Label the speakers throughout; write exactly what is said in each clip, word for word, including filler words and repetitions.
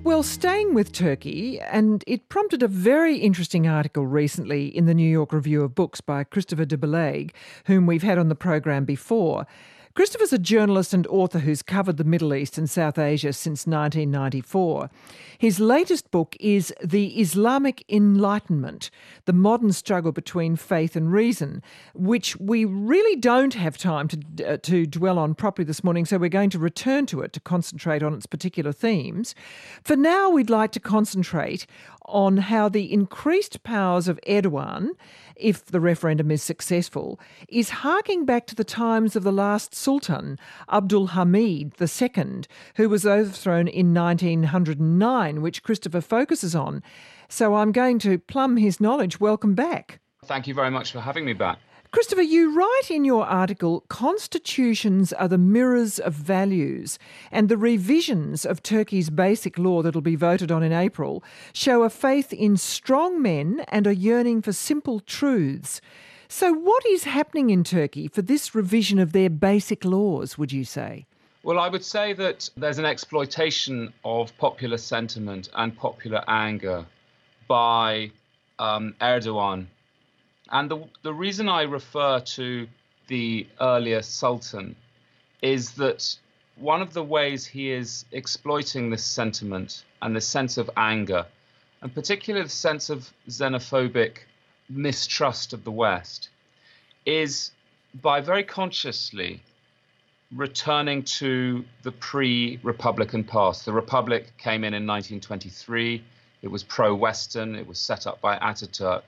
Speaker 1: Well, staying with Turkey, and it prompted a very interesting article recently in the New York Review of Books by Christopher de Beleg, whom we've had on the program before. Christopher's a journalist and author who's covered the Middle East and South Asia since nineteen ninety-four. His latest book is The Islamic Enlightenment, the modern struggle between faith and reason, which we really don't have time to, uh, to dwell on properly this morning, so we're going to return to it to concentrate on its particular themes. For now, we'd like to concentrate on how the increased powers of Erdogan, if the referendum is successful, is harking back to the times of the last Sultan, Abdul Hamid the Second, who was overthrown in nineteen oh nine, which Christopher focuses on. So I'm going to plumb his knowledge. Welcome back.
Speaker 2: Thank you very much for having me back.
Speaker 1: Christopher, you write in your article, constitutions are the mirrors of values, and the revisions of Turkey's basic law that'll be voted on in April show a faith in strong men and a yearning for simple truths. So what is happening in Turkey for this revision of their basic laws, would you say?
Speaker 2: Well, I would say that there's an exploitation of popular sentiment and popular anger by um, Erdogan. And the, the reason I refer to the earlier Sultan is that one of the ways he is exploiting this sentiment and this sense of anger, and particularly the sense of xenophobic mistrust of the West, is by very consciously returning to the pre-Republican past. The Republic came in in nineteen twenty-three. It was pro-Western. It was set up by Ataturk.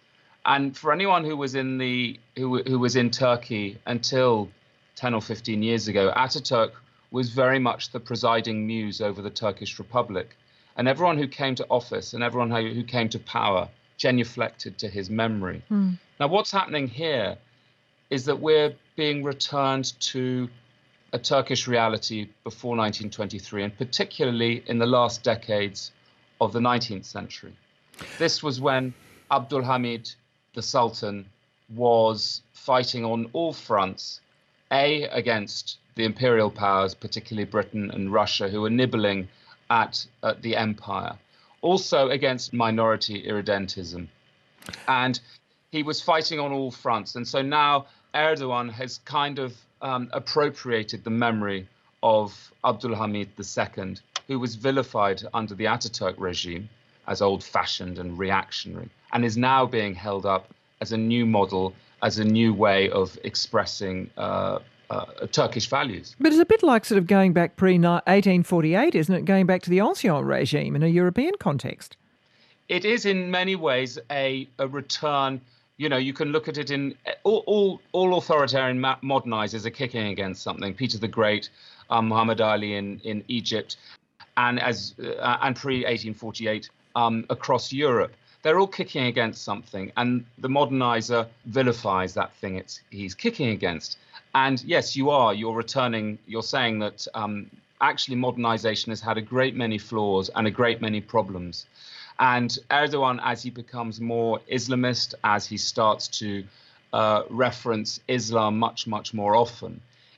Speaker 2: And for anyone who was in the who, who was in Turkey until ten or fifteen years ago, Ataturk was very much the presiding muse over the Turkish Republic. And everyone who came to office and everyone who, who came to power genuflected to his memory. Mm. Now, what's happening here is that we're being returned to a Turkish reality before nineteen twenty-three, and particularly in the last decades of the nineteenth century. This was when Abdul Hamid the Sultan was fighting on all fronts, A, against the imperial powers, particularly Britain and Russia, who were nibbling at, at the empire, also against minority irredentism. And he was fighting on all fronts. And so now Erdogan has kind of um, appropriated the memory of Abdul Hamid the Second, who was vilified under the Ataturk regime as old-fashioned and reactionary, and is now being held up as a new model, as a new way of expressing uh, uh, Turkish values.
Speaker 1: But it's a bit like sort of going back pre eighteen forty-eight, isn't it? Going back to the Ancien regime in a European context.
Speaker 2: It is in many ways a, a return. You know, you can look at it in all, all, all authoritarian modernizers are kicking against something. Peter the Great, um, Muhammad Ali in, in Egypt, and as uh, and pre eighteen forty-eight um, across Europe. They're all kicking against something, and the modernizer vilifies that thing it's he's kicking against. And yes, you are. You're returning. You're saying that um, actually modernization has had a great many flaws and a great many problems. And Erdogan, as he becomes more Islamist, as he starts to uh, reference Islam much, much more often,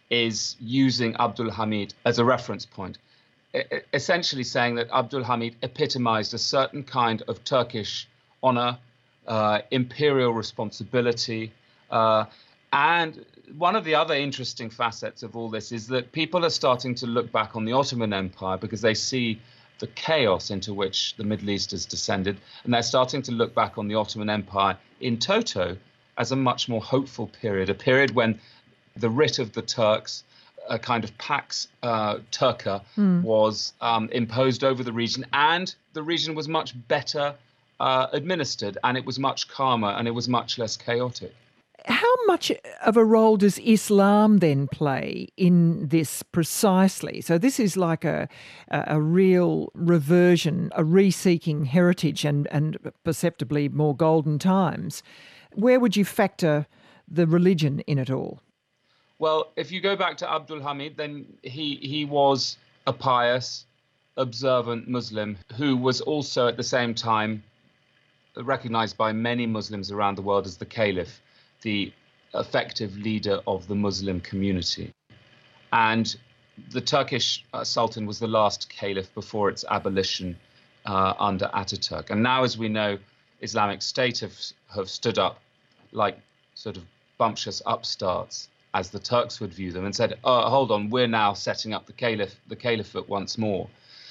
Speaker 2: is using Abdul Hamid as a reference point, essentially saying that Abdul Hamid epitomized a certain kind of Turkish honor, uh, imperial responsibility. Uh, and one of the other interesting facets of all this is that people are starting to look back on the Ottoman Empire because they see the chaos into which the Middle East has descended. And they're starting to look back on the Ottoman Empire in toto as a much more hopeful period, a period when the writ of the Turks, a kind of Pax uh, Turca, mm. was um, imposed over the region, and the region was much better uh, administered, and it was much calmer, and it was much less chaotic.
Speaker 1: How much of a role does Islam then play in this precisely? So this is like a a real reversion, a reseeking heritage and, and perceptibly more golden times. Where would you factor the religion in it all?
Speaker 2: Well, if you go back to Abdul Hamid, then he he was a pious, observant Muslim who was also at the same time recognized by many Muslims around the world as the caliph, the effective leader of the Muslim community. And the Turkish uh, Sultan was the last caliph before its abolition uh, under Ataturk. And now, as we know, Islamic State have, have stood up like sort of bumptious upstarts, as the Turks would view them, and said, oh, hold on, we're now setting up the caliph, the caliphate once more.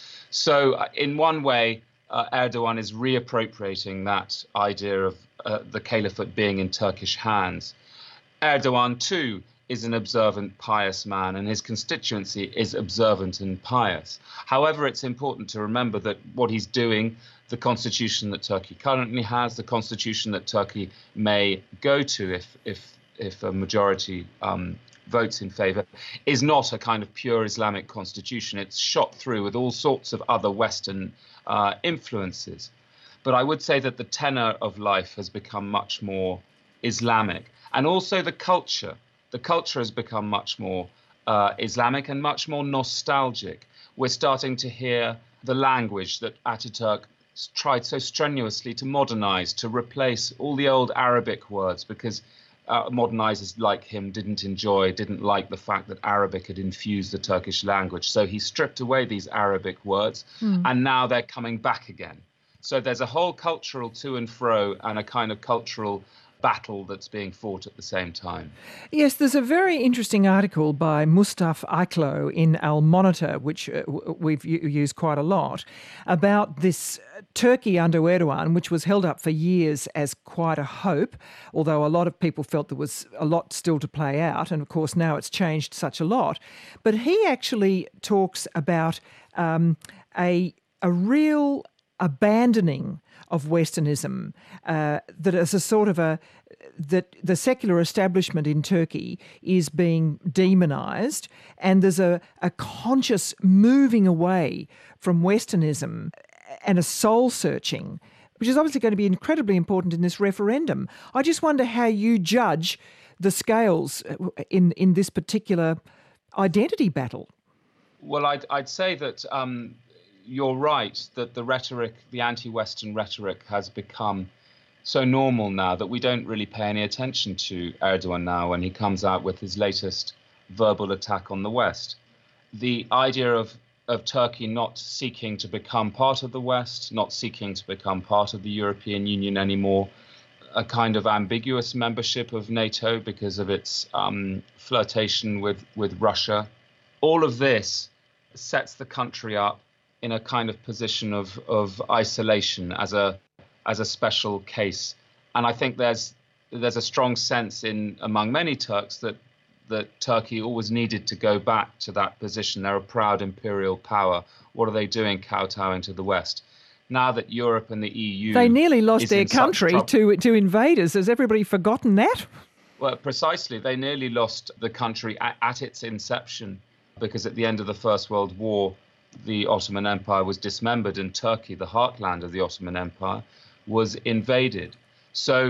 Speaker 2: So uh, in one way, uh, Erdogan is reappropriating that idea of uh, the caliphate being in Turkish hands. Erdogan, too, is an observant, pious man, and his constituency is observant and pious. However, it's important to remember that what he's doing, the constitution that Turkey currently has, the constitution that Turkey may go to if if if a majority um, votes in favour, is not a kind of pure Islamic constitution. It's shot through with all sorts of other Western uh, influences. But I would say that the tenor of life has become much more Islamic, and also the culture. The culture has become much more uh, Islamic and much more nostalgic. We're starting to hear the language that Ataturk tried so strenuously to modernize, to replace all the old Arabic words, because uh, modernizers like him didn't enjoy, didn't like the fact that Arabic had infused the Turkish language. So he stripped away these Arabic words, mm. and now they're coming back again. So there's a whole cultural to and fro and a kind of cultural battle that's being fought at the same time.
Speaker 1: Yes, there's a very interesting article by Mustafa Iklo in Al Monitor, which uh, we've used quite a lot, about this Turkey under Erdogan, which was held up for years as quite a hope, although a lot of people felt there was a lot still to play out, and of course now it's changed such a lot. But he actually talks about um, a a real abandoning of Westernism, uh, that as a sort of a, that the secular establishment in Turkey is being demonised, and there's a, a conscious moving away from Westernism and a soul searching, which is obviously going to be incredibly important in this referendum. I just wonder how you judge the scales in, in this particular identity battle.
Speaker 2: Well, I'd, I'd say that um, you're right, that the rhetoric, the anti-Western rhetoric has become so normal now that we don't really pay any attention to Erdogan now when he comes out with his latest verbal attack on the West. The idea of, of Turkey not seeking to become part of the West, not seeking to become part of the European Union anymore, a kind of ambiguous membership of NATO because of its um, flirtation with, with Russia. All of this sets the country up in a kind of position of, of isolation as a as a special case. And I think there's there's a strong sense in among many Turks that that Turkey always needed to go back to that position. They're a proud imperial power. What are they doing kowtowing to the West? Now that Europe and the E U...
Speaker 1: They nearly lost their country to, to invaders. Has everybody forgotten that?
Speaker 2: Well, precisely. They nearly lost the country at, at its inception, because at the end of the First World War, the Ottoman Empire was dismembered and Turkey, the heartland of the Ottoman Empire, was invaded. So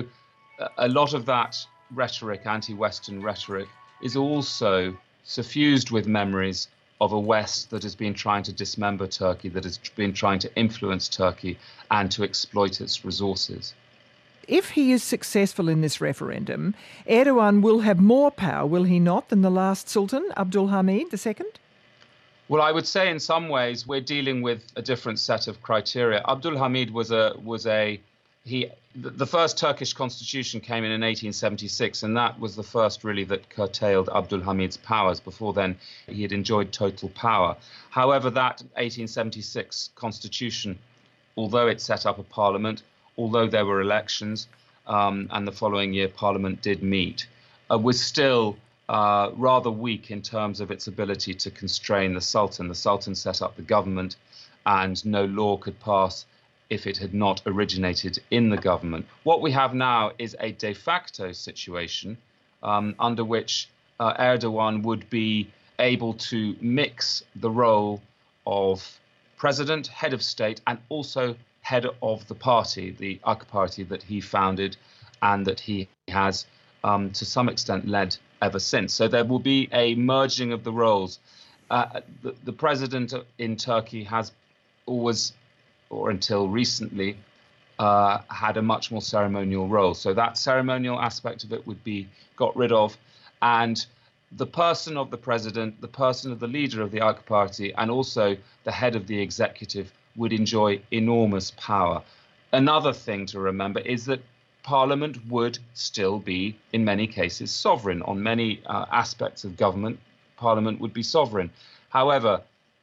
Speaker 2: a lot of that rhetoric, anti-Western rhetoric, is also suffused with memories of a West that has been trying to dismember Turkey, that has been trying to influence Turkey and to exploit its resources.
Speaker 1: If he is successful in this referendum, Erdogan will have more power, will he not, than the last Sultan, Abdulhamid the Second?
Speaker 2: Well, I would say in some ways we're dealing with a different set of criteria. Abdulhamid was a was a he the first Turkish constitution came in in eighteen seventy-six, and that was the first really that curtailed Abdulhamid's powers. Before then, he had enjoyed total power. However, that eighteen seventy-six constitution, although it set up a parliament, although there were elections, um, and the following year Parliament did meet, uh, was still uh, rather weak in terms of its ability to constrain the Sultan. The Sultan set up the government, and no law could pass if it had not originated in the government. What we have now is a de facto situation um, under which uh, Erdogan would be able to mix the role of president, head of state, and also head of the party, the A K party that he founded and that he has um, to some extent led ever since. So there will be a merging of the roles. Uh, the, the president in Turkey has always, or until recently, uh, had a much more ceremonial role. So that ceremonial aspect of it would be got rid of. And the person of the president, the person of the leader of the A K party, and also the head of the executive would enjoy enormous power. Another thing to remember is that Parliament would still be, in many cases, sovereign. On many uh, aspects of government, Parliament would be sovereign. However,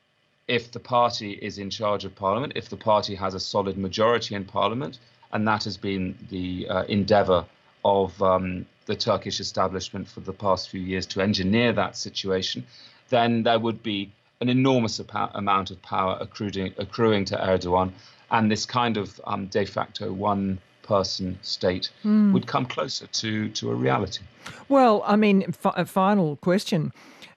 Speaker 2: if the party is in charge of Parliament, if the party has a solid majority in Parliament, and that has been the uh, endeavour of um, the Turkish establishment for the past few years to engineer that situation, then there would be an enormous amount of power accruing, accruing to Erdogan, and this kind of um, de facto one-person state mm. would come closer to, to a reality.
Speaker 1: Well, I mean, f- a final question.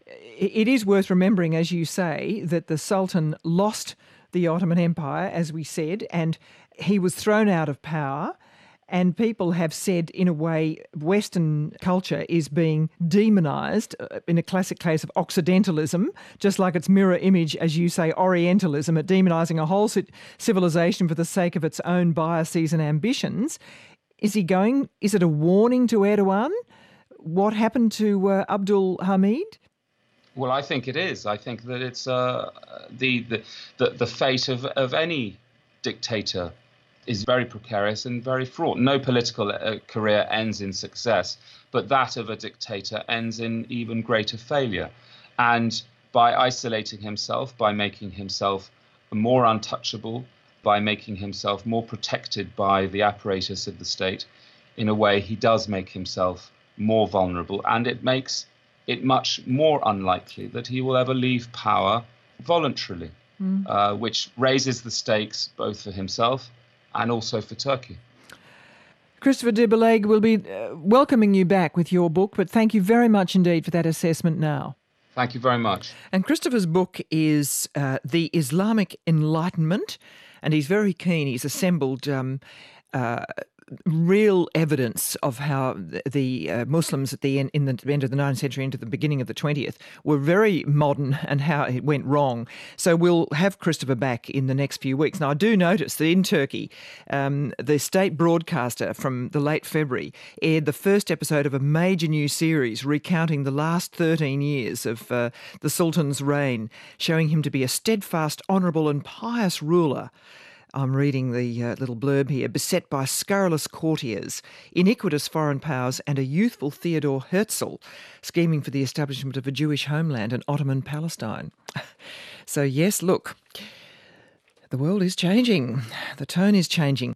Speaker 1: It is worth remembering, as you say, that the Sultan lost the Ottoman Empire, as we said, and he was thrown out of power. And people have said, in a way, Western culture is being demonised in a classic case of Occidentalism, just like its mirror image, as you say, Orientalism, at demonising a whole civilization for the sake of its own biases and ambitions. Is he going, is it a warning to Erdogan? What happened to uh, Abdul Hamid?
Speaker 2: Well, I think it is. I think that it's uh, the, the, the, the fate of, of any dictator is very precarious and very fraught. No political uh, career ends in success, but that of a dictator ends in even greater failure. And by isolating himself, by making himself more untouchable, by making himself more protected by the apparatus of the state, in a way he does make himself more vulnerable, and it makes it much more unlikely that he will ever leave power voluntarily, mm. uh, which raises the stakes both for himself and also for Turkey.
Speaker 1: Christopher de Beleghe, will be uh, welcoming you back with your book, but thank you very much indeed for that assessment now.
Speaker 2: Thank you very much.
Speaker 1: And Christopher's book is uh, The Islamic Enlightenment, and he's very keen. He's assembled um, uh, real evidence of how the, the uh, Muslims at the end, in the end of the nineteenth century into the beginning of the twentieth were very modern and how it went wrong. So we'll have Christopher back in the next few weeks. Now, I do notice that in Turkey, um, the state broadcaster from the late February aired the first episode of a major new series recounting the last thirteen years of uh, the Sultan's reign, showing him to be a steadfast, honourable and pious ruler. I'm reading the uh, little blurb here. Beset by scurrilous courtiers, iniquitous foreign powers and a youthful Theodore Herzl scheming for the establishment of a Jewish homeland in Ottoman Palestine. So yes, look, the world is changing. The tone is changing.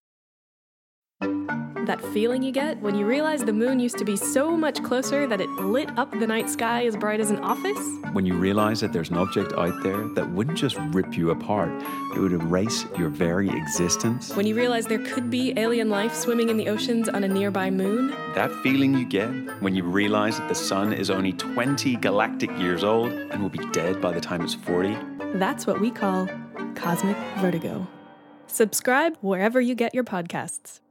Speaker 3: That feeling you get when you realize the moon used to be so much closer that it lit up the night sky as bright as an office?
Speaker 4: When you realize that there's an object out there that wouldn't just rip you apart, it would erase your very existence?
Speaker 3: When you realize there could be alien life swimming in the oceans on a nearby moon?
Speaker 4: That feeling you get when you realize that the sun is only twenty galactic years old and will be dead by the time it's forty?
Speaker 3: That's what we call cosmic vertigo. Subscribe wherever you get your podcasts.